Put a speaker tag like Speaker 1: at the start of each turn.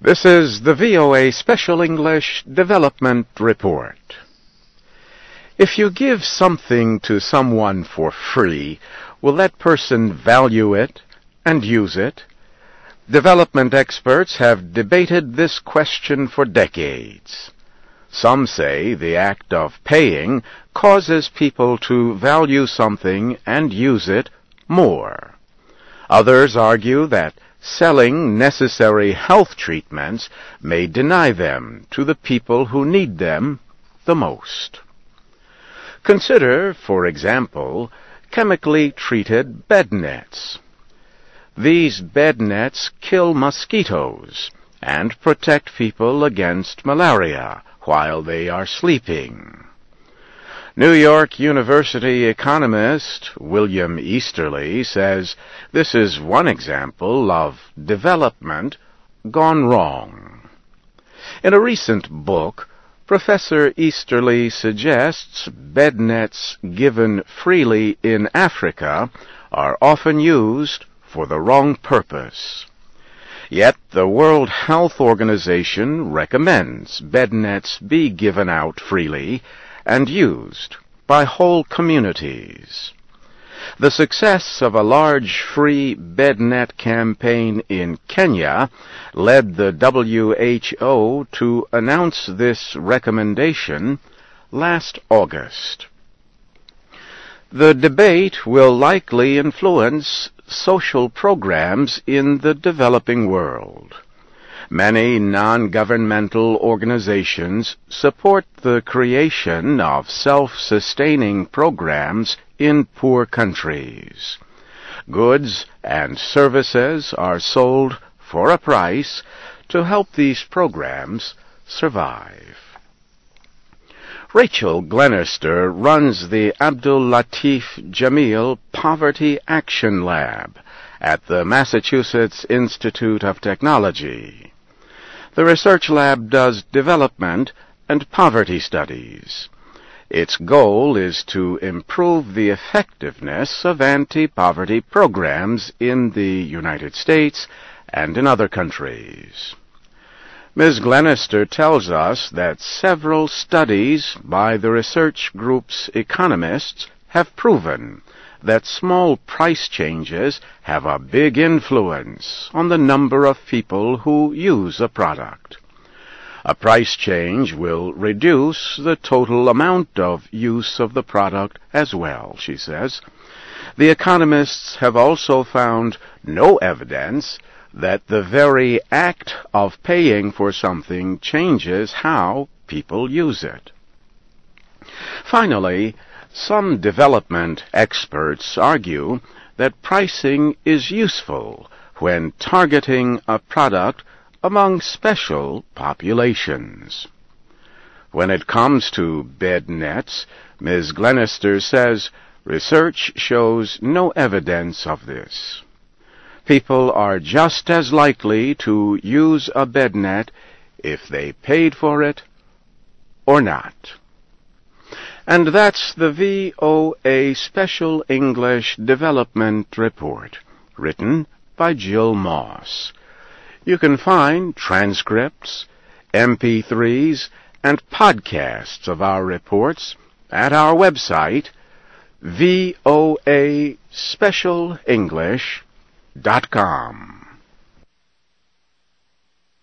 Speaker 1: This is the VOA Special English Development Report. If you give something to someone for free, will that person value it and use it? Development experts have debated this question for decades. Some say the act of paying causes people to value something and use it more. Others argue that selling necessary health treatments may deny them to the people who need them the most. Consider, for example, chemically treated bed nets. These bed nets kill mosquitoes and protect people against malaria while they are sleeping. New York University economist William Easterly says this is one example of development gone wrong. In a recent book, Professor Easterly suggests bed nets given freely in Africa are often used for the wrong purpose. Yet the World Health Organization recommends bed nets be given out freely and used by whole communities. The success of a large free bed net campaign in Kenya led the WHO to announce this recommendation last August. The debate will likely influence social programs in the developing world. Many non-governmental organizations support the creation of self-sustaining programs in poor countries. Goods and services are sold for a price to help these programs survive. Rachel Glenister runs the Abdul Latif Jameel Poverty Action Lab at the Massachusetts Institute of Technology. The research lab does development and poverty studies. Its goal is to improve the effectiveness of anti-poverty programs in the United States and in other countries. Ms. Glenister tells us that several studies by the research group's economists have proven that small price changes have a big influence on the number of people who use a product. A price change will reduce the total amount of use of the product as well, she says. The economists have also found no evidence that the very act of paying for something changes how people use it. Finally, some development experts argue that pricing is useful when targeting a product among special populations. When it comes to bed nets, Ms. Glenister says research shows no evidence of this. People are just as likely to use a bed net if they paid for it or not. And that's the VOA Special English Development Report, written by Jill Moss. You can find transcripts, MP3s, and podcasts of our reports at our website, voaspecialenglish.com.